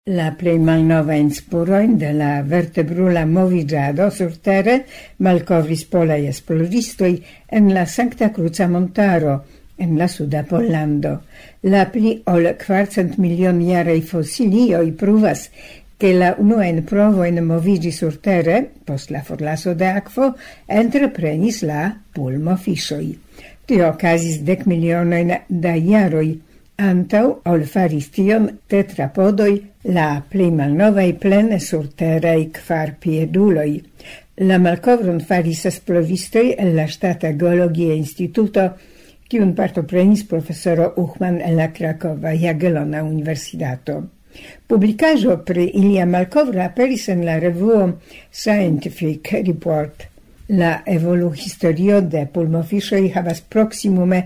La plej malnovain spurojn de la vertebrula moviĝado surtere malkovris polaj esploristoj en la Sankta Kruca Montaro en la suda Pollando. La pli ol 400 milionjaraj fosilioj pruvas che la unuajn provojn moviĝi surtere, post la forlaso de akvo, entreprenis la pulmofiŝoj. Tio okazis 10 milionojn da jaroj antau ol faris tion tetrapodoj, la plej malnovaj plene surteraj kvarpieduloj. La malkovron faris esploristoj el la Ŝtata Geologia Instituto, kiun partoprenis profesoro Uchman en la Krakova Jagiellona Universitato. Publikaĵo pri ilia malkovro aperis en la revuo Scientific Report. La evoluhistorio de pulmofiŝoj havas proksimume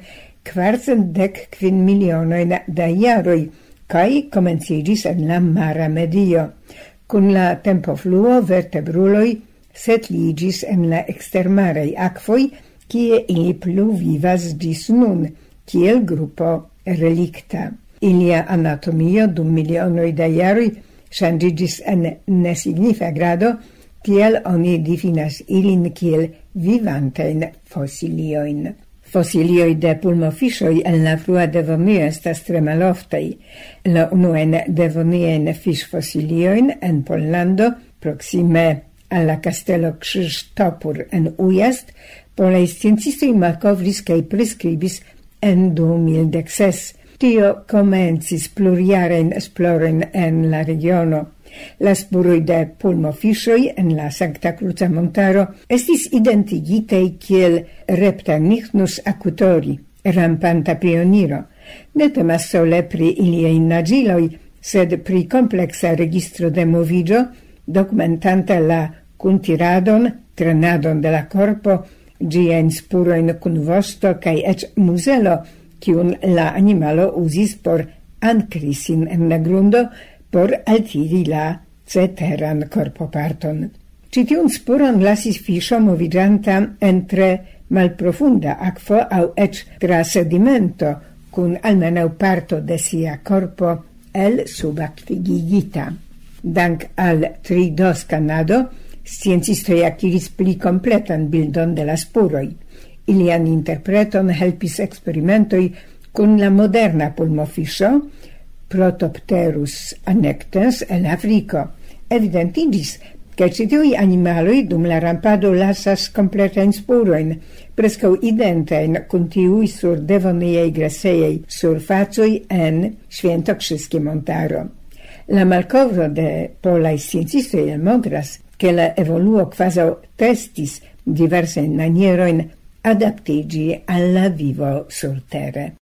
410 milionojn da jaroj kaj komenciĝis en la mara medio. Kun la tempofluo vertebruloj setliĝis en la ekstermaraj akvoj, kie ili plu vivas ĝis nun, kiel grupo relikta. Ilia anatomio dum milionoj da jaroj ŝanĝiĝis en nesignifa grado, tiel oni difinas ilin kiel vivantajn fosiliojn. Fosilioj de pulmofiŝoj en la frua devonio estas tre maloftaj. La unuajn devoniajn fiŝfosiliojn en Pollando, proksime al la kastelo Krzyżtopór en Ujazd, polaj sciencistoj malkovris kaj priskribis en 2016. Tio komencis plurjarajn esplorojn en la regiono. La spuroj de pulmofiŝoj en la Sankta Kruca Montaro estis identigitaj kiel Reptanichnus acutori, rampanta pioniro. Ne temas sole pri iliaj naĝiloj, sed pri kompleksa registro de moviĝo, dokumentanta la kuntiradon, trenadon de la korpo, ĝiajn spurojn kun vosto kaj eĉ muzelo, kiun la animalo uzis por ankri sin en la grundo, por altiri la ceteran korpoparton. Ĉi tiun spuron lasis fiŝo moviĝanta entre malprofunda akvo aŭ eĉ tra sedimento, kun almenaŭ parto de sia korpo el subakvigigita. Dank al 3D-skanado, sciencistoj akiris pli kompletan bildon de la spuroj. Ilian interpreton helpis eksperimentoj kun la moderna pulmofiŝo, Protopterus annectens el Afriko. Evidentiĝis, ke ĉi tiuj animaloj dum la rampado lasas kompletajn spurojn, preskaŭ identajn kun tiuj sur devoniaj glaciaj surfacoj en Świętokrzyskie Montaro. La malkovro de polaj sciencistoj montras, ke la evoluo kvazaŭ testis diversajn manierojn adaptiĝi al la vivo surtere.